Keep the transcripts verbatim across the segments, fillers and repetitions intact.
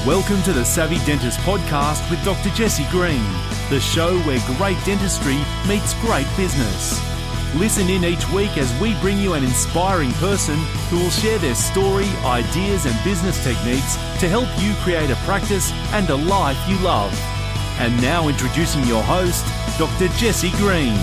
Welcome to the Savvy Dentist podcast with Doctor Jesse Green, the show where great dentistry meets great business. Listen in each week as we bring you an inspiring person who will share their story, ideas and business techniques to help you create a practice and a life you love. And now introducing your host, Doctor Jesse Green.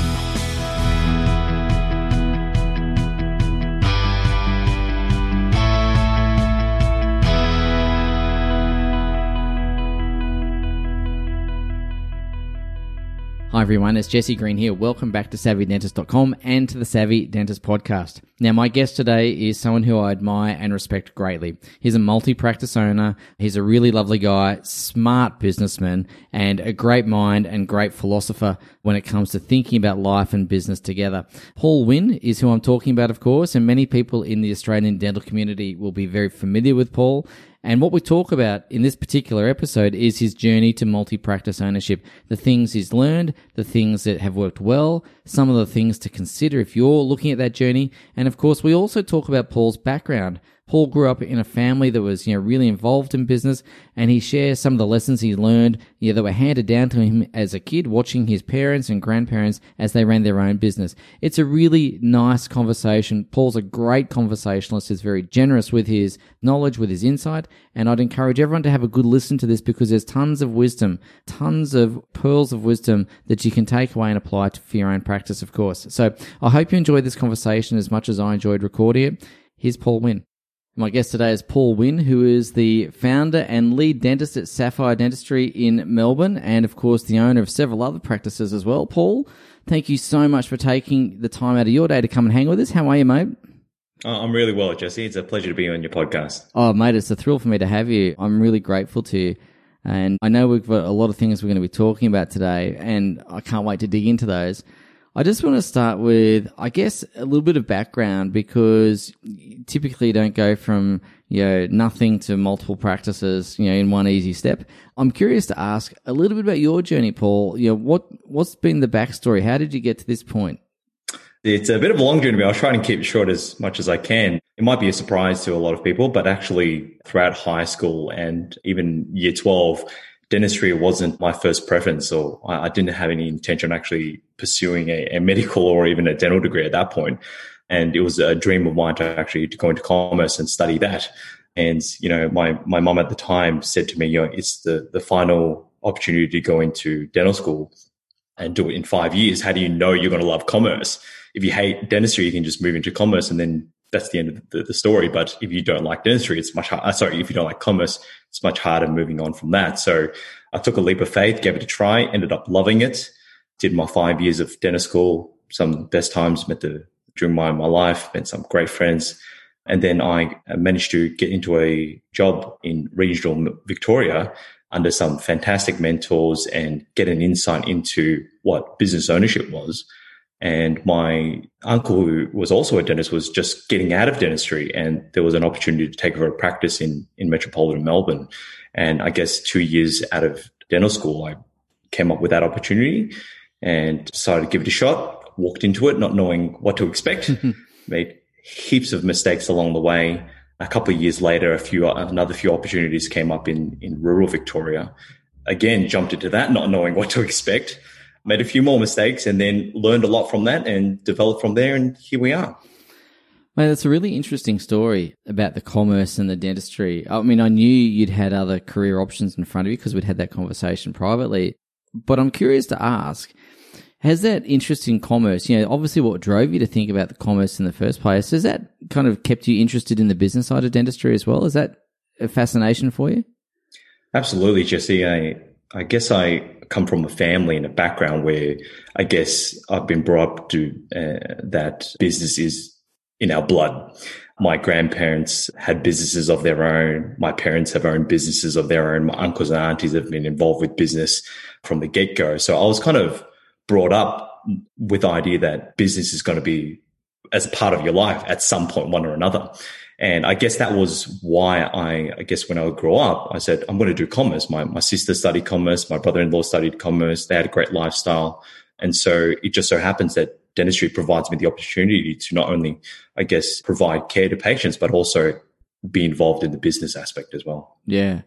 Hi everyone, it's Jesse Green here. Welcome back to savvy dentist dot com and to the Savvy Dentist podcast. Now, my guest today is someone who I admire and respect greatly. He's a multi-practice owner. He's a really lovely guy, smart businessman, and a great mind and great philosopher when it comes to thinking about life and business together. Paul Wynn is who I'm talking about, of course, and many people in the Australian dental community will be very familiar with Paul. And what we talk about in this particular episode is his journey to multi-practice ownership, the things he's learned, the things that have worked well, some of the things to consider if you're looking at that journey. And of course, we also talk about Paul's background. Paul grew up in a family that was, you know, really involved in business, and he shares some of the lessons he learned, you know, that were handed down to him as a kid, watching his parents and grandparents as they ran their own business. It's a really nice conversation. Paul's a great conversationalist. He's very generous with his knowledge, with his insight, and I'd encourage everyone to have a good listen to this because there's tons of wisdom, tons of pearls of wisdom that you can take away and apply to for your own practice, of course. So I hope you enjoyed this conversation as much as I enjoyed recording it. Here's Paul Wynn. My guest today is Paul Wynn, who is the founder and lead dentist at Sapphire Dentistry in Melbourne, and of course the owner of several other practices as well. Paul, thank you so much for taking the time out of your day to come and hang with us. How are you, mate? Oh, I'm really well, Jesse. It's a pleasure to be on your podcast. Oh, mate, it's a thrill for me to have you. I'm really grateful to you. And I know we've got a lot of things we're going to be talking about today, and I can't wait to dig into those. I just want to start with, I guess, a little bit of background because typically you don't go from, you know, nothing to multiple practices, you know, in one easy step. I'm curious to ask a little bit about your journey, Paul. You know, what, what's been the backstory? How did you get to this point? It's a bit of a long journey, but I'll try and keep it short as much as I can. It might be a surprise to a lot of people, but actually throughout high school and even year twelve, dentistry wasn't my first preference, so I didn't have any intention of actually pursuing a, a medical or even a dental degree at that point. And it was a dream of mine to actually to go into commerce and study that. And, you know, my, my mom at the time said to me, you know, it's the, the final opportunity to go into dental school and do it in five years. How do you know you're going to love commerce? If you hate dentistry, you can just move into commerce and then that's the end of the, the story. But if you don't like dentistry, it's much harder. Sorry, if you don't like commerce, it's much harder moving on from that. So I took a leap of faith, gave it a try, ended up loving it, did my five years of dental school, some of the best times met the, during my, my life, met some great friends. And then I managed to get into a job in regional Victoria under some fantastic mentors and get an insight into what business ownership was. And my uncle, who was also a dentist, was just getting out of dentistry. And there was an opportunity to take over a practice in, in metropolitan Melbourne. And I guess two years out of dental school, I came up with that opportunity and decided to give it a shot, walked into it, not knowing what to expect, made heaps of mistakes along the way. A couple of years later, a few, another few opportunities came up in, in rural Victoria. Again, jumped into that, not knowing what to expect. Made a few more mistakes and then learned a lot from that and developed from there. And here we are. Mate, that's a really interesting story about the commerce and the dentistry. I mean, I knew you'd had other career options in front of you because we'd had that conversation privately. But I'm curious to ask, has that interest in commerce, you know, obviously what drove you to think about the commerce in the first place, has that kind of kept you interested in the business side of dentistry as well? Is that a fascination for you? Absolutely, Jesse. I, I guess I come from a family and a background where I guess I've been brought up to uh, that business is in our blood. My grandparents had businesses of their own. My parents have owned businesses of their own. My uncles and aunties have been involved with business from the get-go. So I was kind of brought up with the idea that business is going to be as part of your life at some point, one or another. And I guess that was why I, I guess when I would grow up, I said, I'm going to do commerce. My, my sister studied commerce. My brother-in-law studied commerce. They had a great lifestyle. And so it just so happens that dentistry provides me the opportunity to not only, I guess, provide care to patients, but also be involved in the business aspect as well. Yeah.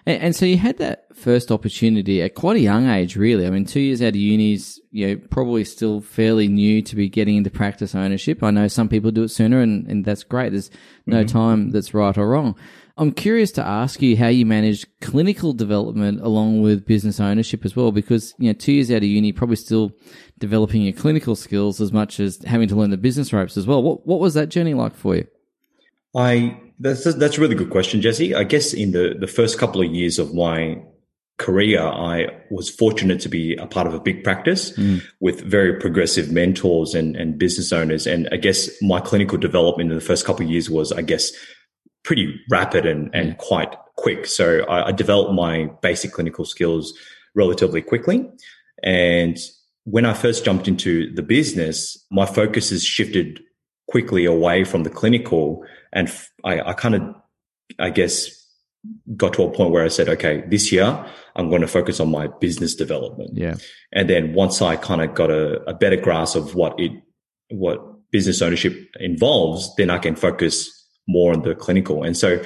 And, and so you had that first opportunity at quite a young age, really. I mean, two years out of uni's, you know, probably still fairly new to be getting into practice ownership. I know some people do it sooner, and, and that's great. There's no mm-hmm. time that's right or wrong. I'm curious to ask you how you managed clinical development along with business ownership as well, because, you know, two years out of uni, probably still developing your clinical skills as much as having to learn the business ropes as well. What what was that journey like for you? I that's that's a really good question, Jesse. I guess in the the first couple of years of my career, I was fortunate to be a part of a big practice mm. with very progressive mentors and and business owners. And I guess my clinical development in the first couple of years was, I guess, pretty rapid and, and mm. quite quick. So I, I developed my basic clinical skills relatively quickly. And when I first jumped into the business, my focus has shifted quickly away from the clinical. And I, I kind of, I guess, got to a point where I said, okay, this year I'm going to focus on my business development. Yeah. And then once I kind of got a, a better grasp of what it, what business ownership involves, then I can focus more on the clinical. And so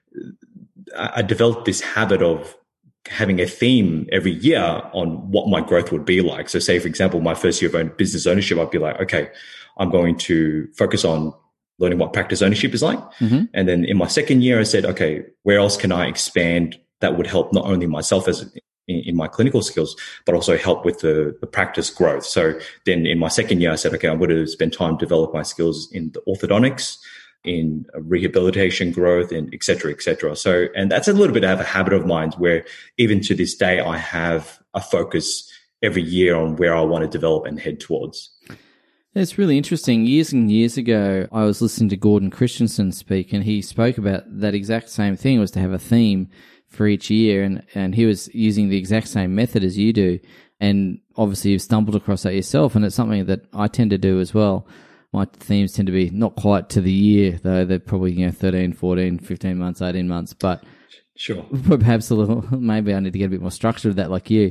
I developed this habit of having a theme every year on what my growth would be like. So say, for example, my first year of business ownership, I'd be like, okay, I'm going to focus on learning what practice ownership is like. Mm-hmm. And then in my second year, I said, okay, where else can I expand that would help not only myself as in, in my clinical skills, but also help with the, the practice growth. So then in my second year, I said, okay, I'm going to spend time develop my skills in the orthodontics, in rehabilitation growth, and et cetera, et cetera. So, and that's a little bit of a habit of mine where even to this day, I have a focus every year on where I want to develop and head towards. It's really interesting. Years and years ago, I was listening to Gordon Christensen speak, and he spoke about that exact same thing, was to have a theme for each year. And, and he was using the exact same method as you do. And obviously you've stumbled across that yourself, and it's something that I tend to do as well. My themes tend to be not quite to the year, though. They're probably, you know, thirteen, fourteen, fifteen months, eighteen months, but sure, perhaps a little, maybe I need to get a bit more structure of that like you.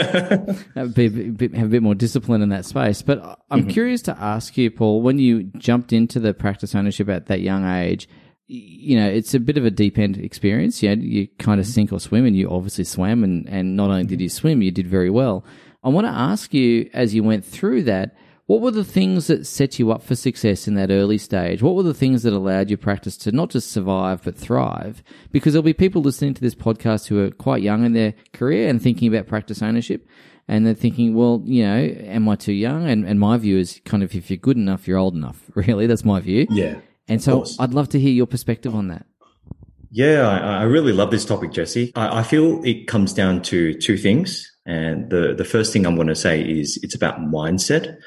be, be, have a bit more discipline in that space. But I'm mm-hmm. curious to ask you, Paul, when you jumped into the practice ownership at that young age, you know, it's a bit of a deep end experience. You know, you kind of sink or swim, and you obviously swam, and, and not only did you swim, you did very well. I want to ask you, as you went through that, what were the things that set you up for success in that early stage? What were the things that allowed your practice to not just survive, but thrive? Because there'll be people listening to this podcast who are quite young in their career and thinking about practice ownership. And they're thinking, well, you know, am I too young? And, and my view is kind of, if you're good enough, you're old enough. Really, that's my view. Yeah. And so course. I'd love to hear your perspective on that. Yeah, I, I really love this topic, Jesse. I, I feel it comes down to two things. And the, the first thing I'm going to say is it's about mindset.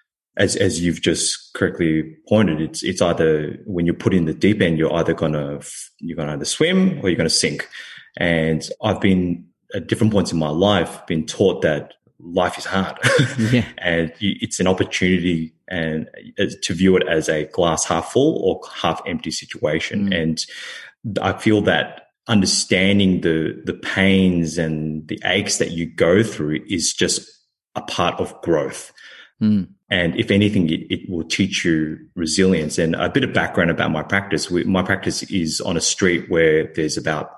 As as you've just correctly pointed, it's it's either when you put in the deep end, you're either gonna you're gonna either swim or you're gonna sink. And I've been at different points in my life been taught that life is hard, yeah. and it's an opportunity and to view it as a glass half full or half empty situation. Mm. And I feel that understanding the the pains and the aches that you go through is just a part of growth. Mm. And if anything, it, it will teach you resilience. And a bit of background about my practice. We, my practice is on a street where there's about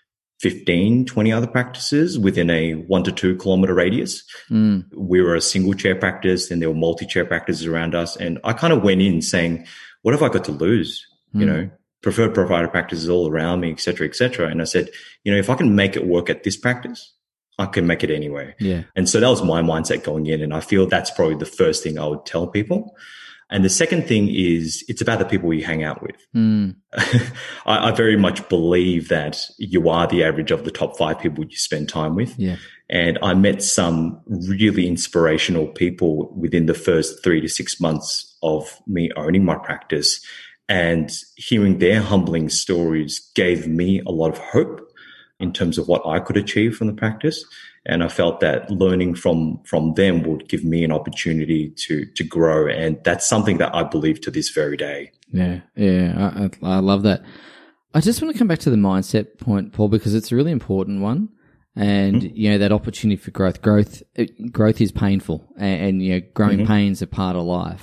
fifteen, twenty other practices within a one to two kilometer radius. Mm. We were a single chair practice, and there were multi-chair practices around us. And I kind of went in saying, what have I got to lose? Mm. You know, preferred provider practices all around me, et cetera, et cetera. And I said, you know, if I can make it work at this practice, I can make it anywhere. Yeah. And so that was my mindset going in. And I feel that's probably the first thing I would tell people. And the second thing is it's about the people you hang out with. Mm. I, I very much believe that you are the average of the top five people you spend time with. Yeah. And I met some really inspirational people within the first three to six months of me owning my practice. And hearing their humbling stories gave me a lot of hope in terms of what I could achieve from the practice. And I felt that learning from, from them would give me an opportunity to, to grow. And that's something that I believe to this very day. Yeah. Yeah. I, I love that. I just want to come back to the mindset point, Paul, because it's a really important one. And, mm-hmm. you know, that opportunity for growth, growth, growth is painful, and, and you know, growing mm-hmm. pains are part of life.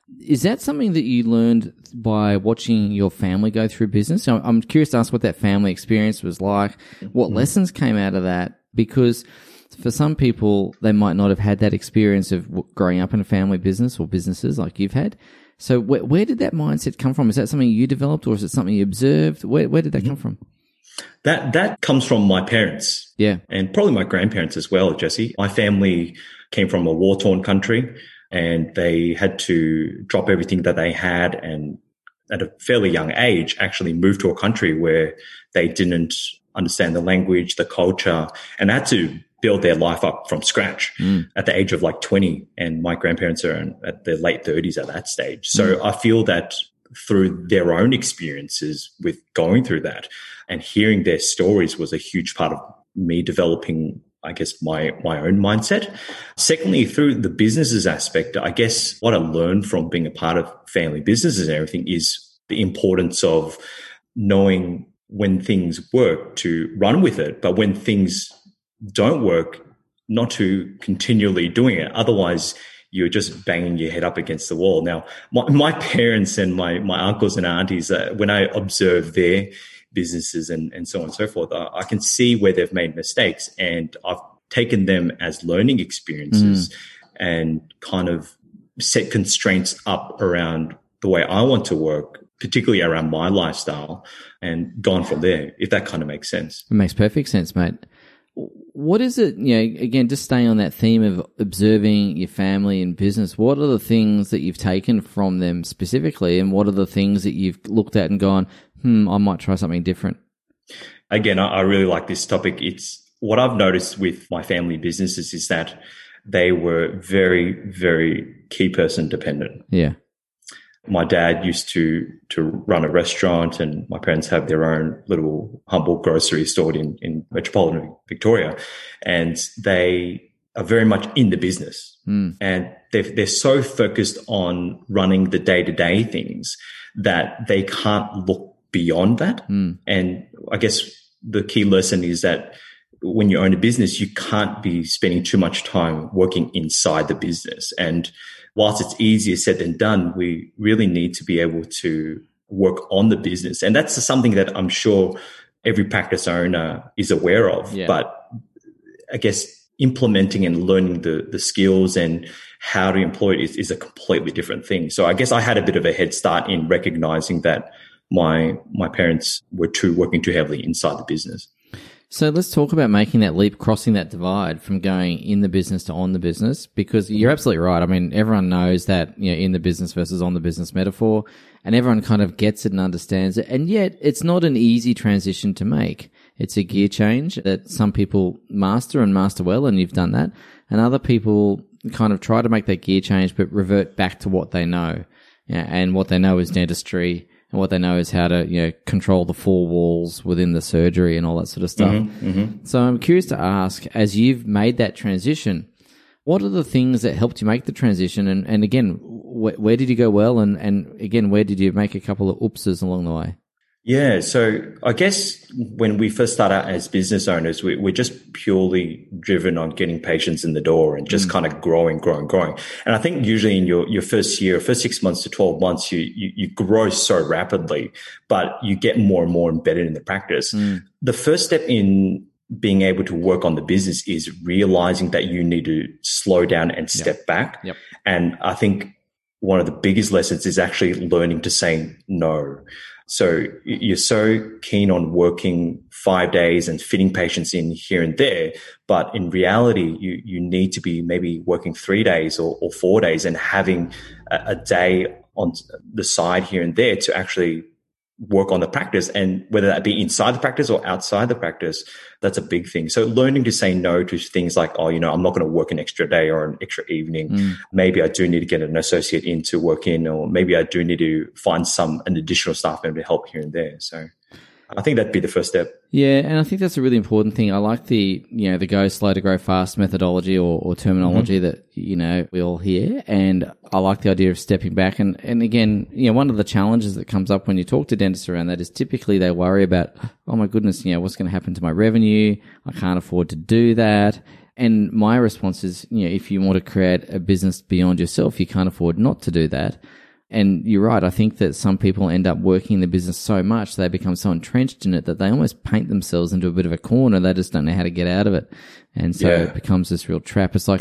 Is that something that you learned by watching your family go through business? So I'm curious to ask what that family experience was like, what mm-hmm. lessons came out of that, because for some people, they might not have had that experience of growing up in a family business or businesses like you've had. So where, where did that mindset come from? Is that something you developed, or is it something you observed? Where, where did that mm-hmm. come from? That that comes from my parents. Yeah. And probably my grandparents as well, Jesse. My family came from a war-torn country, and they had to drop everything that they had and at a fairly young age actually move to a country where they didn't understand the language, the culture, and had to build their life up from scratch mm. at the age of like twenty. And my grandparents are in, at their late thirties at that stage. So mm. I feel that through their own experiences with going through that and hearing their stories was a huge part of me developing, I guess, my, my own mindset. Secondly, through the businesses aspect, I guess what I learned from being a part of family businesses and everything is the importance of knowing when things work to run with it, but when things don't work, not to continually doing it. Otherwise, you're just banging your head up against the wall. Now, my, my parents and my, my uncles and aunties, uh, when I observe their businesses and, and so on and so forth, I, I can see where they've made mistakes, and I've taken them as learning experiences mm. and kind of set constraints up around the way I want to work, particularly around my lifestyle, and gone from there, if that kind of makes sense. It makes perfect sense, mate. What is it, you know, again, just staying on that theme of observing your family and business, what are the things that you've taken from them specifically, and what are the things that you've looked at and gone, hmm, I might try something different? Again, I really like this topic. It's what I've noticed with my family businesses is that they were very, very key person dependent. Yeah. My dad used to to run a restaurant, and my parents have their own little humble grocery store in, in metropolitan Victoria. And they are very much in the business. Mm. And they're, they're so focused on running the day-to-day things that they can't look beyond that. Mm. And I guess the key lesson is that when you own a business, you can't be spending too much time working inside the business. And whilst it's easier said than done, we really need to be able to work on the business. And that's something that I'm sure every practice owner is aware of. Yeah. But I guess implementing and learning the, the skills and how to employ it is, is a completely different thing. So I guess I had a bit of a head start in recognizing that my my parents were too working too heavily inside the business. So let's talk about making that leap, crossing that divide from going in the business to on the business, because you're absolutely right. I mean, everyone knows that, you know, in the business versus on the business metaphor, and everyone kind of gets it and understands it. And yet it's not an easy transition to make. It's a gear change that some people master and master well, and you've done that. And other people kind of try to make that gear change, but revert back to what they know. Yeah, and what they know is dentistry. And what they know is how to, you know, control the four walls within the surgery and all that sort of stuff. Mm-hmm, mm-hmm. So I'm curious to ask, as you've made that transition, what are the things that helped you make the transition? And, and again, wh- where did you go well? And, and again, where did you make a couple of oopses along the way? Yeah. So I guess when we first start out as business owners, we, we're just purely driven on getting patients in the door and just mm. kind of growing, growing, growing. And I think usually in your, your first year, first six months to twelve months, you, you, you grow so rapidly, but you get more and more embedded in the practice. Mm. The first step in being able to work on the business is realizing that you need to slow down and step yep. back. Yep. And I think one of the biggest lessons is actually learning to say no. So you're so keen on working five days and fitting patients in here and there, but in reality, you, you need to be maybe working three days or, or four days and having a, a day on the side here and there to actually work on the practice. And whether that be inside the practice or outside the practice, that's a big thing. So learning to say no to things like, oh, you know, I'm not going to work an extra day or an extra evening. Mm. Maybe I do need to get an associate in to work in, or maybe I do need to find some, an additional staff member to help here and there. So I think that'd be the first step. Yeah, and I think that's a really important thing. I like the, you know, the go slow to grow fast methodology or, or terminology mm-hmm. that, you know, we all hear. And I like the idea of stepping back. And, and again, you know, one of the challenges that comes up when you talk to dentists around that is typically they worry about, oh my goodness, you know, what's going to happen to my revenue? I can't afford to do that. And my response is, you know, if you want to create a business beyond yourself, you can't afford not to do that. And you're right. I think that some people end up working in the business so much, they become so entrenched in it that they almost paint themselves into a bit of a corner. They just don't know how to get out of it. And so yeah. it becomes this real trap. It's like,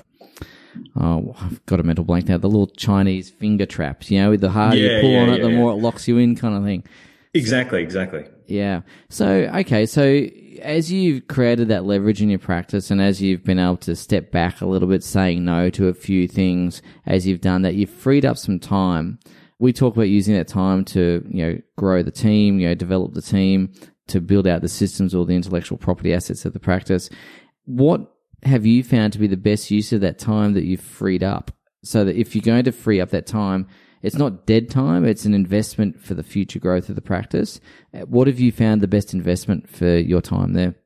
oh, I've got a mental blank now. The little Chinese finger traps, you know, with the harder yeah, you pull yeah, on it, yeah, the yeah. more it locks you in kind of thing. Exactly, exactly. Yeah. So, okay. So as you've created that leverage in your practice and as you've been able to step back a little bit, saying no to a few things, as you've done that, you've freed up some time. We talk about using that time to, you know, grow the team, you know, develop the team, to build out the systems or the intellectual property assets of the practice. What have you found to be the best use of that time that you've freed up? So that if you're going to free up that time, it's not dead time, it's an investment for the future growth of the practice. What have you found the best investment for your time there?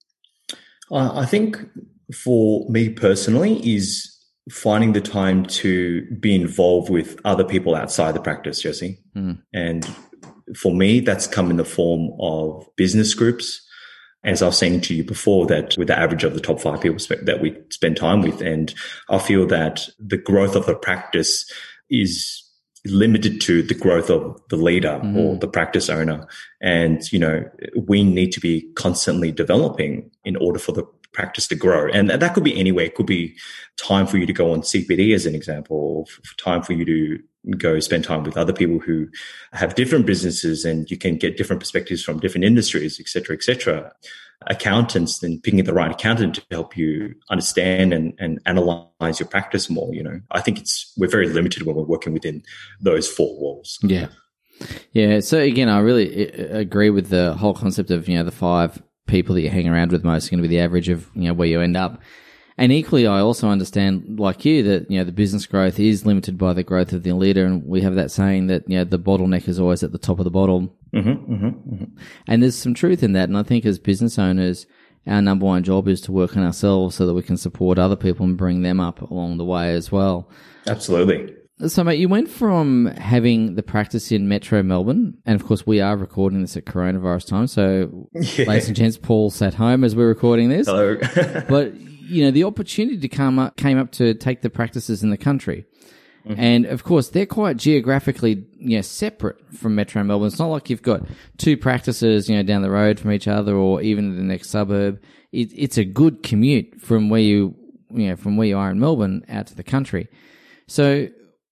Uh, I think for me personally is finding the time to be involved with other people outside the practice, Jesse. Mm. And for me, that's come in the form of business groups. As I was saying to you before, that with the average of the top five people that we spend time with, and I feel that the growth of the practice is limited to the growth of the leader mm. or the practice owner. And, you know, we need to be constantly developing in order for the practice to grow. And that could be anywhere. It could be time for you to go on C P D as an example, or time for you to go spend time with other people who have different businesses and you can get different perspectives from different industries, et cetera, et cetera. Accountants, then picking the right accountant to help you understand and, and analyze your practice more. You know, I think it's, we're very limited when we're working within those four walls. Yeah. Yeah. So again, I really agree with the whole concept of, you know, the five people that you hang around with most are going to be the average of, you know, where you end up. And equally, I also understand, like you, that, you know, the business growth is limited by the growth of the leader. And we have that saying that, you know, the bottleneck is always at the top of the bottle. Mm-hmm, mm-hmm, mm-hmm. And there's some truth in that. And I think as business owners, our number one job is to work on ourselves so that we can support other people and bring them up along the way as well. Absolutely. So, mate, you went from having the practice in Metro Melbourne, and of course we are recording this at coronavirus time. So, yeah. Ladies and gents, Paul's at home as we're recording this. Hello. But, you know, the opportunity to come up, came up to take the practices in the country. Mm-hmm. And, of course, they're quite geographically, you know, separate from Metro Melbourne. It's not like you've got two practices, you know, down the road from each other or even in the next suburb. It, it's a good commute from where you, you know, from where you are in Melbourne out to the country. So,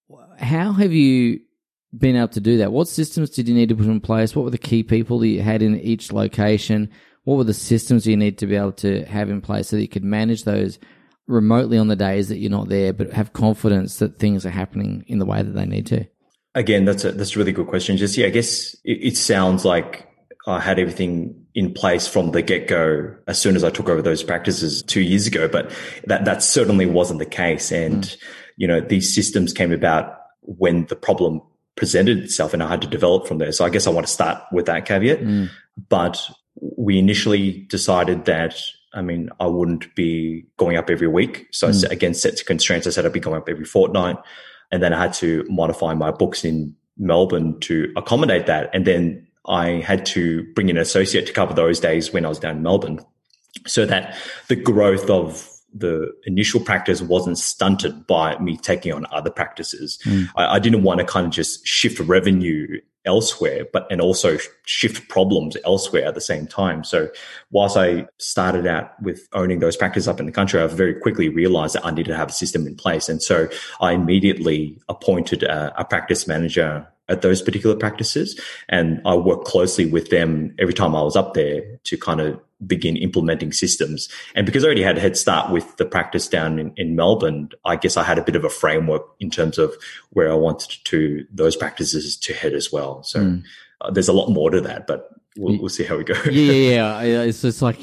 how have you been able to do that? What systems did you need to put in place? What were the key people that you had in each location? What were the systems you need to be able to have in place so that you could manage those remotely on the days that you're not there, but have confidence that things are happening in the way that they need to? Again, that's a, that's a really good question. Just, yeah, I guess it, it sounds like I had everything in place from the get-go as soon as I took over those practices two years ago, but that, that certainly wasn't the case. And, mm. you know, these systems came about when the problem presented itself and I had to develop from there. So I guess I want to start with that caveat. Mm. But we initially decided that, I mean, I wouldn't be going up every week. So mm. I, again, set to constraints. I said I'd be going up every fortnight. And then I had to modify my books in Melbourne to accommodate that. And then I had to bring in an associate to cover those days when I was down in Melbourne so that the growth of the initial practice wasn't stunted by me taking on other practices. Mm. I, I didn't want to kind of just shift revenue elsewhere, but and also shift problems elsewhere at the same time. So whilst I started out with owning those practices up in the country, I very quickly realized that I needed to have a system in place. And so I immediately appointed a, a practice manager at those particular practices. And I worked closely with them every time I was up there to kind of begin implementing systems. And because I already had a head start with the practice down in, in Melbourne, I guess I had a bit of a framework in terms of where I wanted to those practices to head as well. So mm. uh, there's a lot more to that, but we'll, we'll see how we go. Yeah, yeah, yeah. It's just like,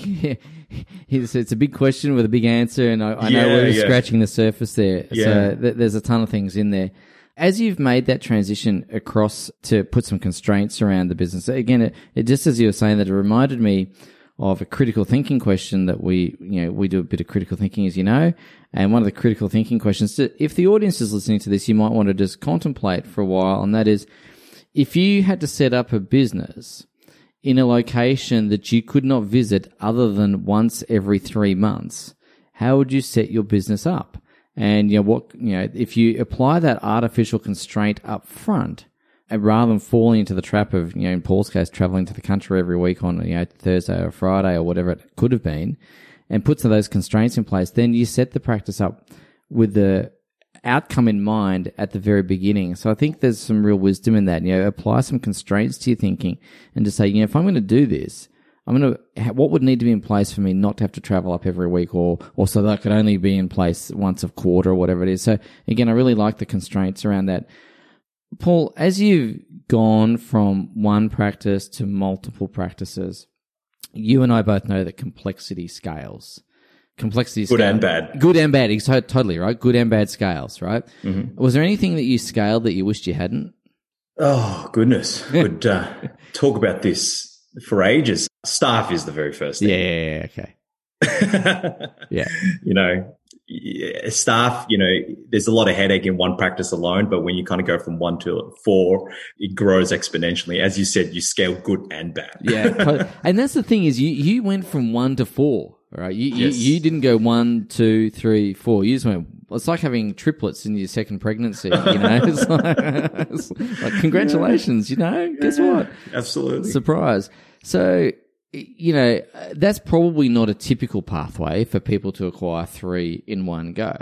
it's, it's a big question with a big answer. And I, I know yeah, we're just yeah. scratching the surface there. Yeah. So th- there's a ton of things in there. As you've made that transition across to put some constraints around the business, again, it, it just as you were saying that, it reminded me of a critical thinking question that we, you know, we do a bit of critical thinking, as you know. And one of the critical thinking questions, if the audience is listening to this, you might want to just contemplate for a while. And that is, if you had to set up a business in a location that you could not visit other than once every three months, how would you set your business up? And, you know, what, you know, if you apply that artificial constraint up front, and rather than falling into the trap of, you know, in Paul's case, traveling to the country every week on, you know, Thursday or Friday or whatever it could have been, and put some of those constraints in place, then you set the practice up with the outcome in mind at the very beginning. So I think there's some real wisdom in that. You know, apply some constraints to your thinking and to say, you know, if I'm going to do this, I'm going to, what would need to be in place for me not to have to travel up every week, or, or so that I could only be in place once a quarter or whatever it is. So again, I really like the constraints around that. Paul, as you've gone from one practice to multiple practices, you and I both know that complexity scales. Complexity Good scale. and bad. Good and bad. So, totally, right? Good and bad scales, right? Mm-hmm. Was there anything that you scaled that you wished you hadn't? Oh, goodness. Could uh, talk about this for ages. Staff is the very first thing. Yeah, yeah, yeah, okay. Yeah. You know, yeah, staff, you know, there's a lot of headache in one practice alone, but when you kind of go from one to four, it grows exponentially. As you said, you scale good and bad. Yeah. And that's the thing is you, you went from one to four, right? You, Yes. you, you didn't go one, two, three, four. You just went, it's like having triplets in your second pregnancy, you know? It's like, it's like congratulations, you know? Guess what? Absolutely. Surprise. So, you know, that's probably not a typical pathway for people to acquire three in one go.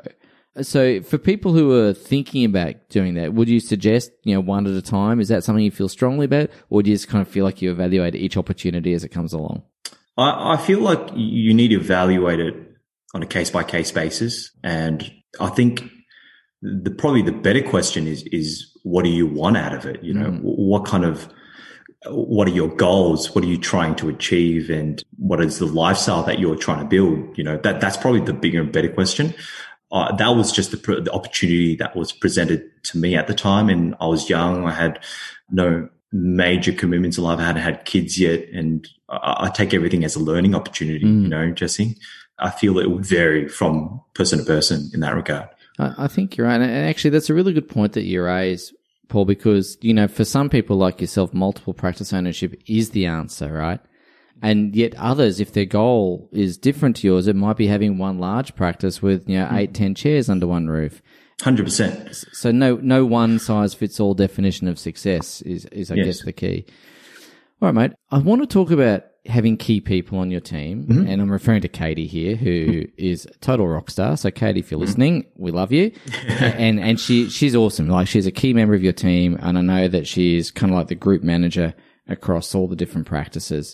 So for people who are thinking about doing that, would you suggest, you know, one at a time? Is that something you feel strongly about, or do you just kind of feel like you evaluate each opportunity as it comes along? I, I feel like you need to evaluate it on a case-by-case basis. And I think the probably the better question is, is what do you want out of it? You know, mm. what kind of, what are your goals? What are you trying to achieve? And what is the lifestyle that you're trying to build? You know, that, that's probably the bigger and better question. Uh, that was just the, the opportunity that was presented to me at the time. And I was young. I had no major commitments in life. I hadn't had kids yet. And I, I take everything as a learning opportunity, mm. you know, Jesse. I feel it would vary from person to person in that regard. I, I think you're right. And actually, that's a really good point that you raise, Paul, because, you know, for some people like yourself, multiple practice ownership is the answer, right? And yet others, if their goal is different to yours, it might be having one large practice with, you know, eight, ten chairs under one roof. one hundred percent. So no, no one size fits all definition of success is, is I yes. guess, the key. All right, mate. I want to talk about having key people on your team, mm-hmm. and I'm referring to Katie here, who is a total rock star. So, Katie, if you're listening, we love you, and and she she's awesome. Like, she's a key member of your team, and I know that she's kind of like the group manager across all the different practices.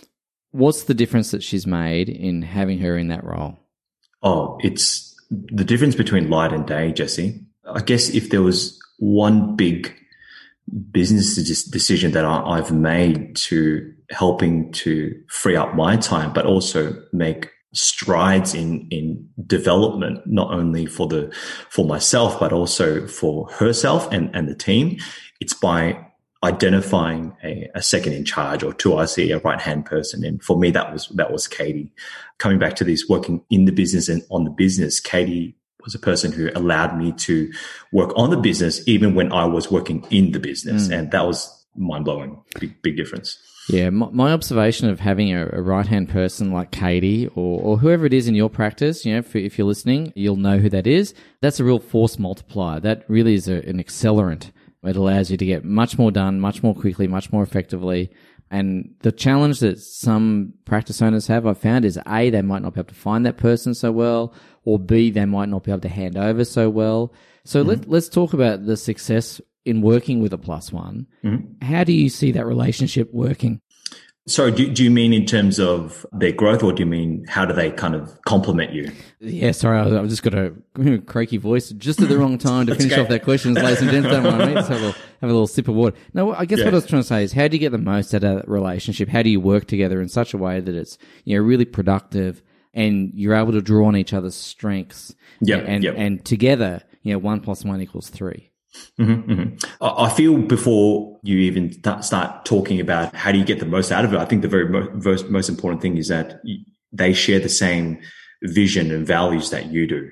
What's the difference that she's made in having her in that role? Oh, it's the difference between light and day, Jesse. I guess if there was one big business decision that I, I've made to helping to free up my time, but also make strides in, in development, not only for the, for myself, but also for herself and, and the team. It's by identifying a, a second in charge, or two I C, a right-hand person. And for me, that was, that was Katie. Coming back to this, working in the business and on the business, Katie was a person who allowed me to work on the business even when I was working in the business. Mm. And that was mind-blowing. Big, big difference. Yeah, my, my observation of having a, a right-hand person like Katie, or, or whoever it is in your practice, you know, if, if you're listening, you'll know who that is. That's a real force multiplier. That really is a, an accelerant. It allows you to get much more done, much more quickly, much more effectively. And the challenge that some practice owners have, I've found, is A, they might not be able to find that person so well, or B, they might not be able to hand over so well. So mm-hmm. let, let's talk about the success in working with a plus one. Mm-hmm. How do you see that relationship working? So do, do you mean in terms of their growth, or do you mean how do they kind of complement you? Yeah, sorry, I, I've just got a croaky voice just at the wrong time to finish okay. off that question, ladies and gents. Don't mind me. Just have a, little, have a little sip of water. No, I guess yeah. what I was trying to say is, how do you get the most out of that relationship? How do you work together in such a way that it's, you know, really productive and you're able to draw on each other's strengths? Yep, and, yep. and together, you know, one plus one equals three. Mm-hmm, mm-hmm. I feel before you even start talking about how do you get the most out of it, I think the very most, most important thing is that they share the same vision and values that you do.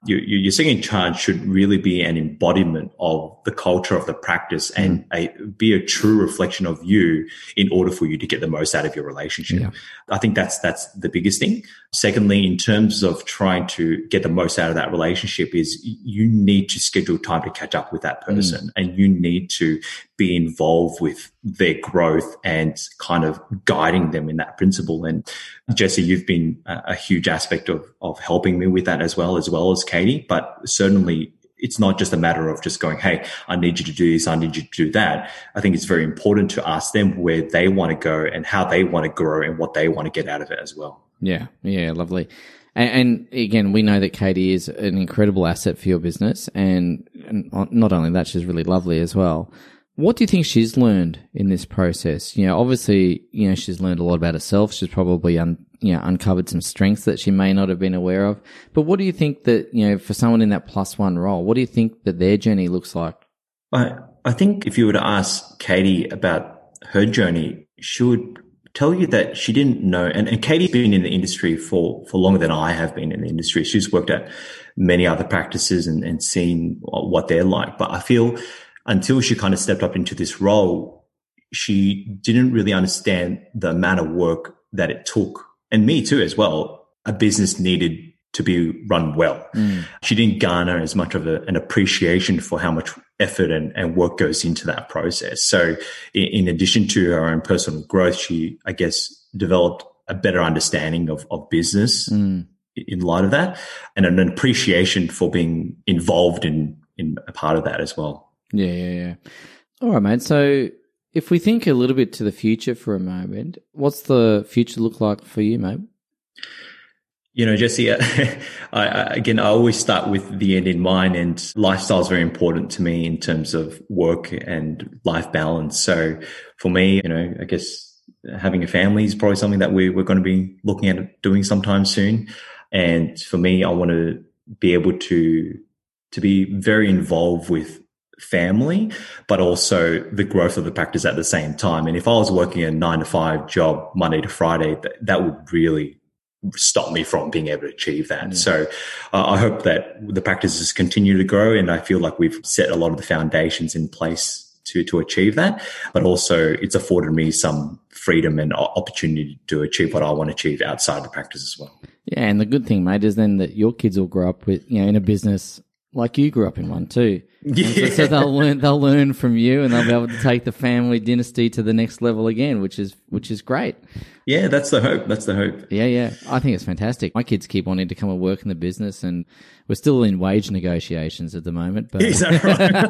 your, your second child should really be an embodiment of the culture of the practice and a, be a true reflection of you in order for you to get the most out of your relationship. Yeah. I think that's that's the biggest thing. Secondly, in terms of trying to get the most out of that relationship is you need to schedule time to catch up with that person mm. and you need to be involved with their growth and kind of guiding them in that principle. And Jesse, you've been a, a huge aspect of, of helping me with that as well, as well as Katie. But certainly it's not just a matter of just going, hey, I need you to do this, I need you to do that. I think it's very important to ask them where they want to go and how they want to grow and what they want to get out of it as well. Yeah, yeah, lovely. And, and again, we know that Katie is an incredible asset for your business. And, and not only that, she's really lovely as well. What do you think she's learned in this process? You know, obviously, you know, she's learned a lot about herself. She's probably, un, you know, uncovered some strengths that she may not have been aware of. But what do you think that, you know, for someone in that plus one role, what do you think that their journey looks like? I, I think if you were to ask Katie about her journey, she would tell you that she didn't know. And, and Katie's been in the industry for, for longer than I have been in the industry. She's worked at many other practices and, and seen what they're like. But I feel until she kind of stepped up into this role, she didn't really understand the amount of work that it took, and me too as well. A business needed to be run well. Mm. She didn't garner as much of a, an appreciation for how much effort and, and work goes into that process. So in, in addition to her own personal growth, she, I guess, developed a better understanding of, of business mm. in light of that, and an appreciation for being involved in, in a part of that as well. Yeah, yeah, yeah. All right, mate. So if we think a little bit to the future for a moment, what's the future look like for you, mate? You know, Jesse, I, I, again, I always start with the end in mind, and lifestyle is very important to me in terms of work and life balance. So for me, you know, I guess having a family is probably something that we, we're going to be looking at doing sometime soon. And for me, I want to be able to, to be very involved with family, but also the growth of the practice at the same time. And if I was working a nine to five job, Monday to Friday, that, that would really stop me from being able to achieve that. Yeah. So uh, I hope that the practices continue to grow, and I feel like we've set a lot of the foundations in place to, to achieve that. But also it's afforded me some freedom and opportunity to achieve what I want to achieve outside the practice as well. Yeah. And the good thing, mate, is then that your kids will grow up with, you know, in a business like you grew up in one too. Yeah. So, so they'll learn, they'll learn from you, and they'll be able to take the family dynasty to the next level again, which is, which is great. Yeah, that's the hope. That's the hope. Yeah, yeah. I think it's fantastic. My kids keep wanting to come and work in the business, and we're still in wage negotiations at the moment. But is that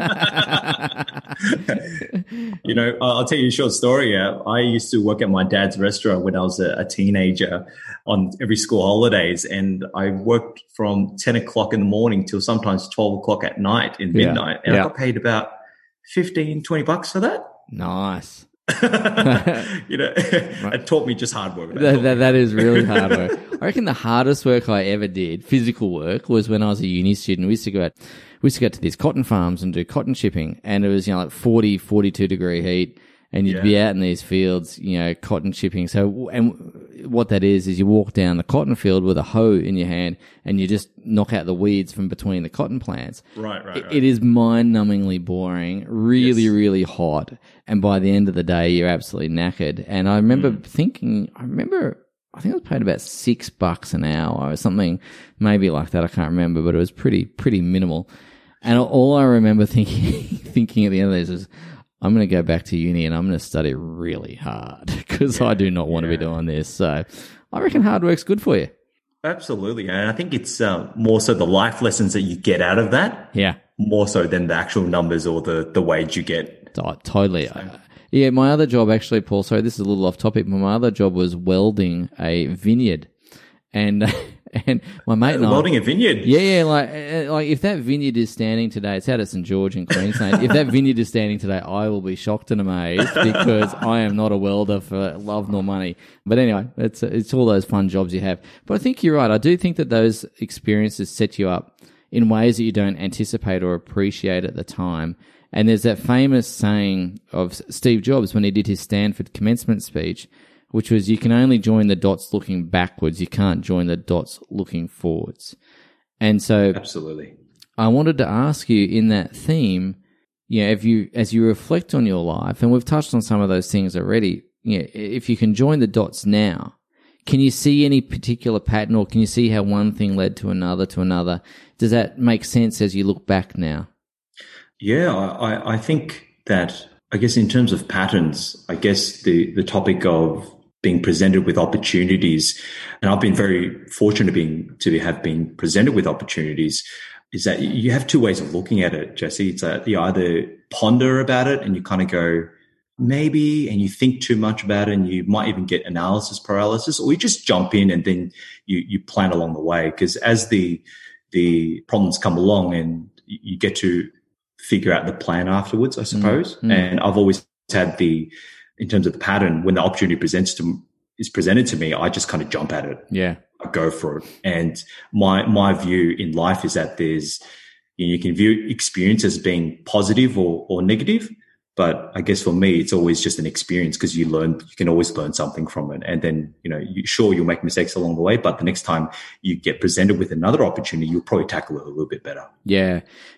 right? You know, I'll tell you a short story. I used to work at my dad's restaurant when I was a, a teenager on every school holidays, and I worked from ten o'clock in the morning till sometimes twelve o'clock at night in midnight, yeah. and yeah. I got paid about fifteen, twenty bucks for that. Nice. You know, it taught me just hard work. That, that, that is really hard work. I reckon the hardest work I ever did, physical work, was when I was a uni student. We used to go out, we used to go to these cotton farms and do cotton shipping, and it was, you know, like forty, forty-two degree heat, and you'd yeah. be out in these fields, you know, cotton shipping. So, and what that is, is you walk down the cotton field with a hoe in your hand, and you just knock out the weeds from between the cotton plants. Right, right, It, right. it is mind-numbingly boring, really, yes. really hot. And by the end of the day, you're absolutely knackered. And I remember mm. thinking, I remember, I think I was paid about six bucks an hour or something, maybe like that. I can't remember, but it was pretty, pretty minimal. And all I remember thinking, thinking at the end of this is, I'm going to go back to uni and I'm going to study really hard, because yeah, I do not want yeah. to be doing this. So I reckon hard work's good for you. Absolutely. And I think it's uh, more so the life lessons that you get out of that. Yeah. More so than the actual numbers or the, the wage you get. Oh, totally. So. Yeah, my other job actually, Paul, sorry, this is a little off topic, but my other job was welding a vineyard. And and my mate and uh, I... Welding a vineyard? Yeah, yeah, like, like if that vineyard is standing today, it's out at Saint George in Queensland. If that vineyard is standing today, I will be shocked and amazed, because I am not a welder for love nor money. But anyway, it's it's all those fun jobs you have. But I think you're right. I do think that those experiences set you up in ways that you don't anticipate or appreciate at the time. And there's that famous saying of Steve Jobs when he did his Stanford commencement speech, which was, you can only join the dots looking backwards, you can't join the dots looking forwards. And so absolutely, I wanted to ask you in that theme, you know, if you, as you reflect on your life, and we've touched on some of those things already, you know, if you can join the dots now, can you see any particular pattern, or can you see how one thing led to another to another? Does that make sense as you look back now? Yeah, I, I think that, I guess in terms of patterns, I guess the, the topic of being presented with opportunities, and I've been very fortunate being, to have been presented with opportunities, is that you have two ways of looking at it, Jesse. It's that you either ponder about it and you kind of go, maybe, and you think too much about it and you might even get analysis paralysis, or you just jump in and then you, you plan along the way. Because as the, the problems come along and you get to figure out the plan afterwards, I suppose. Mm-hmm. And I've always had the, in terms of the pattern, when the opportunity presents to is presented to me, I just kind of jump at it. Yeah. I go for it. And my, my view in life is that there's, you know, you can view experience as being positive or, or negative. But I guess for me, it's always just an experience, because you learn, you can always learn something from it. And then, you know, you, sure, you'll make mistakes along the way, but the next time you get presented with another opportunity, you'll probably tackle it a little bit better. Yeah.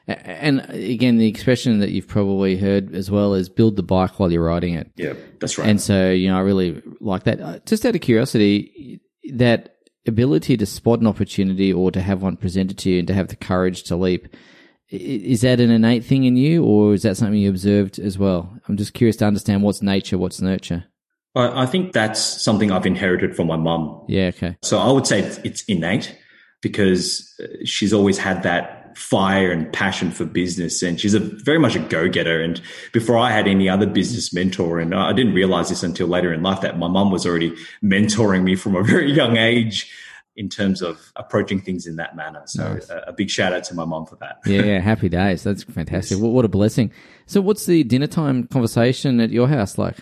And again, the expression that you've probably heard as well is build the bike while you're riding it. Yeah, that's right. And so, you know, I really like that. Just out of curiosity, that ability to spot an opportunity or to have one presented to you and to have the courage to leap, is that an innate thing in you, or is that something you observed as well? I'm just curious to understand what's nature, what's nurture. I think that's something I've inherited from my mum. Yeah, okay. So I would say it's innate, because she's always had that fire and passion for business, and she's a very much a go-getter. And before I had any other business mentor, and I didn't realize this until later in life, that my mum was already mentoring me from a very young age in terms of approaching things in that manner. So nice. a, a big shout out to my mom for that. Yeah, happy days. That's fantastic. Yes. What a blessing. So what's the dinner time conversation at your house like?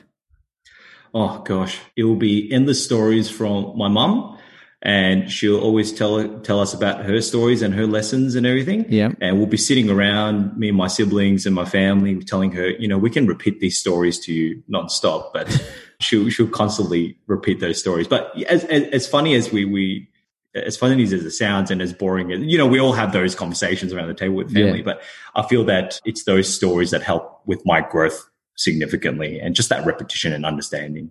Oh gosh, it will be endless stories from my mum, and she'll always tell tell us about her stories and her lessons and everything. Yeah. And we'll be sitting around, me and my siblings and my family, telling her, you know, we can repeat these stories to you nonstop, but she'll she'll constantly repeat those stories. But as as, as funny as we we as funny as it sounds and as boring as, you know, we all have those conversations around the table with family, yeah. But I feel that it's those stories that help with my growth significantly, and just that repetition and understanding.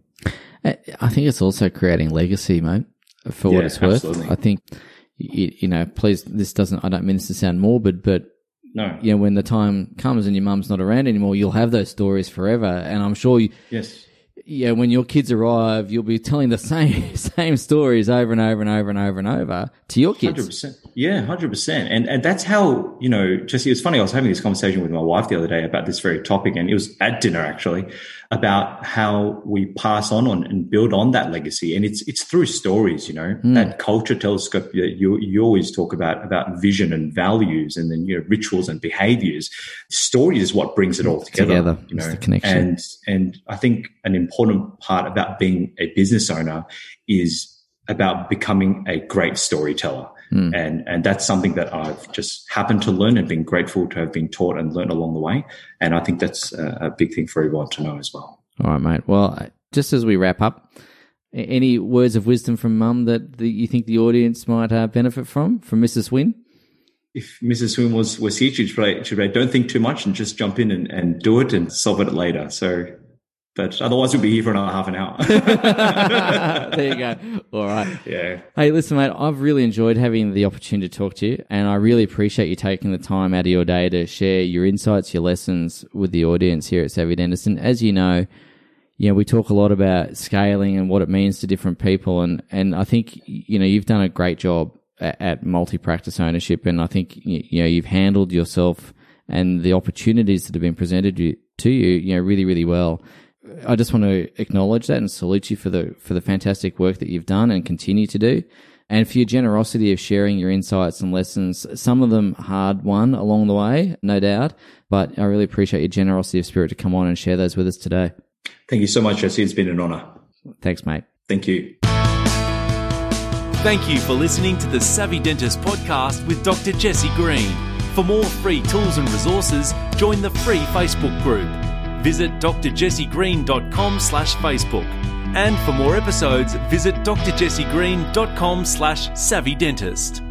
I think it's also creating legacy, mate, for what yeah, it's worth. Absolutely. I think, you, you know, please, this doesn't, I don't mean this to sound morbid, but no, you know, when the time comes and your mum's not around anymore, you'll have those stories forever. And I'm sure you, yes. Yeah, when your kids arrive, you'll be telling the same same stories over and over and over and over and over to your kids. one hundred percent. Yeah, one hundred percent. And and that's how, you know, Jesse, it was funny, I was having this conversation with my wife the other day about this very topic, and it was at dinner actually, about how we pass on, on and build on that legacy. And it's it's through stories, you know, mm. that culture telescope that you you always talk about, about vision and values, and then, you know, rituals and behaviors. Story is what brings it all together. Together, you know, it's the connection. And and I think an important part about being a business owner is about becoming a great storyteller. Mm. And, and that's something that I've just happened to learn and been grateful to have been taught and learned along the way. And I think that's a, a big thing for everyone to know as well. All right, mate. Well, just as we wrap up, any words of wisdom from Mum that the, you think the audience might uh, benefit from, from Missus Wynn? If Missus Wynn was, was here, she'd say, she'd say, don't think too much and just jump in and, and do it and solve it later. So, but otherwise we'll be here for another half an hour. There you go. All right. Yeah. Hey, listen, mate, I've really enjoyed having the opportunity to talk to you, and I really appreciate you taking the time out of your day to share your insights, your lessons with the audience here at Savvy Dentist. And as you know, you know, we talk a lot about scaling and what it means to different people. And, and I think, you know, you've done a great job at, at multi-practice ownership. And I think, you know, you've handled yourself and the opportunities that have been presented to you, you know, really, really well. I just want to acknowledge that and salute you for the, for the fantastic work that you've done and continue to do. And for your generosity of sharing your insights and lessons, some of them hard won along the way, no doubt. But I really appreciate your generosity of spirit to come on and share those with us today. Thank you so much, Jesse. It's been an honor. Thanks, mate. Thank you. Thank you for listening to the Savvy Dentist podcast with Doctor Jesse Green. For more free tools and resources, join the free Facebook group. Visit d r jesse green dot com slash Facebook. And for more episodes, visit d r jesse green dot com slash savvy dentist.